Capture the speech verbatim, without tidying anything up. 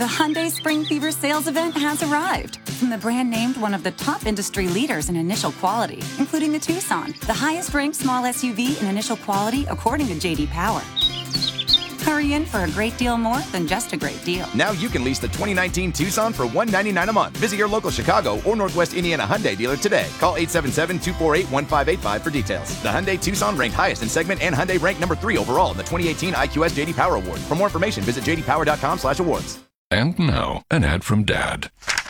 The Hyundai Spring Fever sales event has arrived. From the brand named one of the top industry leaders in initial quality, including the Tucson, the highest ranked small S U V in initial quality according to J D Power. Hurry in for a great deal more than just a great deal. Now you can lease the twenty nineteen Tucson for one hundred ninety-nine dollars a month. Visit your local Chicago or Northwest Indiana Hyundai dealer today. Call eight seven seven, two four eight, one five eight five for details. The Hyundai Tucson ranked highest in segment and Hyundai ranked number three overall in the twenty eighteen I Q S J D Power Award. For more information, visit j d power dot com slash awards. And now, an ad from Dad.